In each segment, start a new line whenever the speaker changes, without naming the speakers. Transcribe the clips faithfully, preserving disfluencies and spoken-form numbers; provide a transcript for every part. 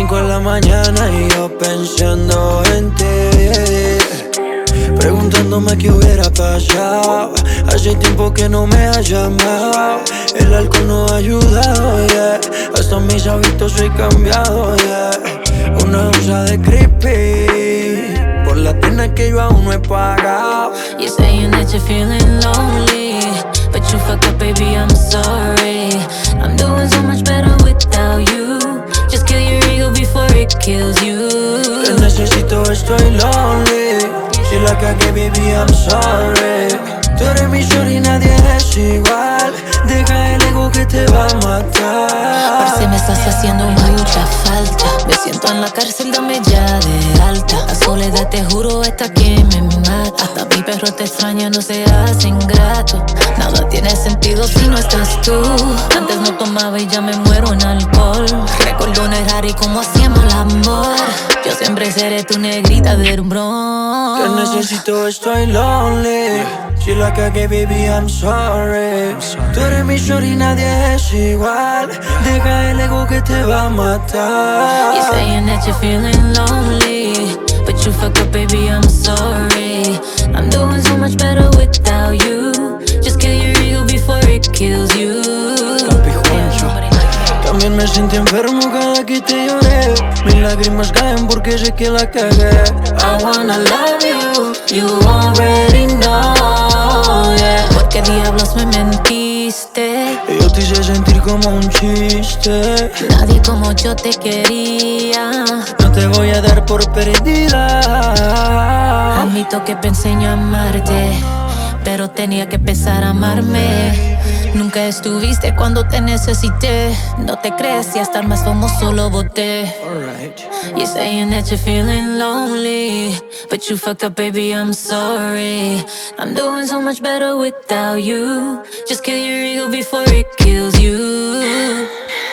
cinco de la mañana y yo pensando en ti, preguntándome qué hubiera pasado. Hace tiempo que no me has llamado. El alcohol no ha ayudado, yeah. Hasta mis hábitos he cambiado, yeah. Una onza de creepy por la pena que yo aún no he pagado.
You're saying that you're feeling lonely, but you fucked up, baby, I'm sorry. I'm doing so much better without you. Just kill your ego before it kills you.
Te necesito, estoy lonely. Si la cagué, baby, I'm sorry. Tú eres mi shorty y nadie es igual. Deja el ego que te va a matar.
Parce, me estás haciendo mucha falta. Me siento en la cárcel, dame ya de alta. La soledad, te juro, esta que me mata. Hasta mi perro te extraña, no seas ingrato. Nada tiene sentido si no estás tú. Antes no tomaba y ya me muero en alcohol. Recuerdo un errar y cómo hacíamos el amor. Yo siempre seré tu negrita del bron.
Te necesito, estoy lonely. Si la cagué, baby, I'm sorry. Tú eres mi shorty y nadie es igual. Deja el ego que te va a matar.
You're saying that you're feeling lonely, but you fucked up, baby, I'm sorry. I'm doing so much better without you. Just kill your ego before it kills you.
Papi Juancho. También me sentí enfermo cada que te lloré. Mis lágrimas caen porque sé que la cagué.
I wanna love you, you already know, yeah. Porque diablos me mentiste.
Yo te hice sentir como un chiste.
Nadie como yo te quería.
No te voy a dar por perdida.
Admito que pensé en amarte, pero tenía que empezar a amarme. Nunca estuviste cuando te necesité. No te crees y hasta el más famoso lo boté. You're saying that you're feeling lonely, but you fucked up, baby, I'm sorry. I'm doing so much better without you. Just kill your ego before it kills you.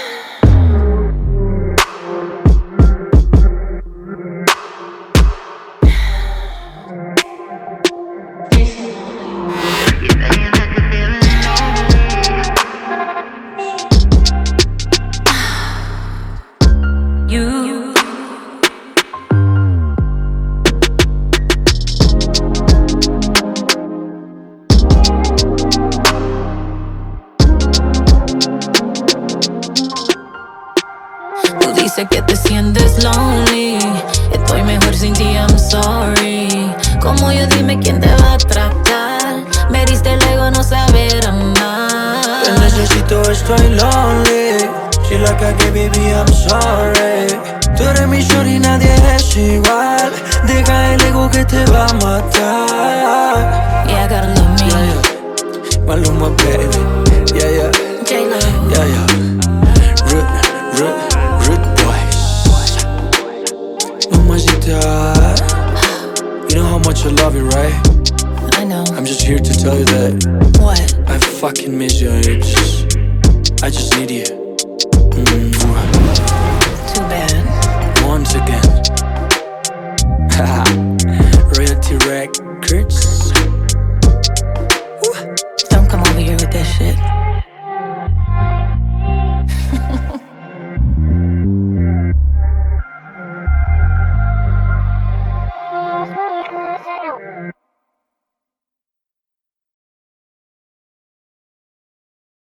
Dice que te sientes lonely. Estoy mejor sin ti, I'm sorry. Como yo, dime quién te va a tratar. Me diste el ego, no saber amar.
Te necesito, estoy lonely. Si la cagué, baby, I'm sorry. Tú eres mi shorty y nadie es igual. Deja el ego que te va a matar.
Yeah, I gotta love me.
Yeah, yeah. Maluma, baby. Yeah, yeah.
J-Lo.
Yeah, yeah. Root, root. You know how much I love you, right?
I know.
I'm just here to tell you that
What?
I fucking miss you. It's just, I just need you. Mwah.
Too bad.
Once again. Realty Records.